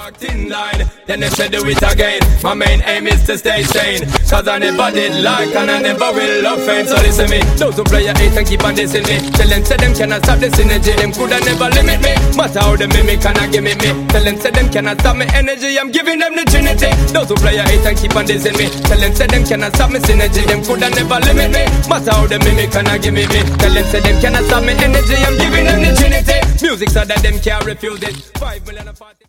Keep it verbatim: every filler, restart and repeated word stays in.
walk thin line. Then they say do it again. My main aim is to stay sane, cause I never did like and I never will love fame. So listen me, those who play a hate and keep on dissing me, tell them say them cannot stop the synergy. Them coulda never limit me, matter how they mimic and I give it me. Tell them say them cannot stop me energy, I'm giving them the trinity. Those who play a hate and keep on dissing me, tell them say them cannot stop me synergy. Them coulda never limit me, matter how they mimic and I give it me. Tell them say them cannot stop me energy, I'm giving them the trinity. Music so that them can't refuse it. Five million a party.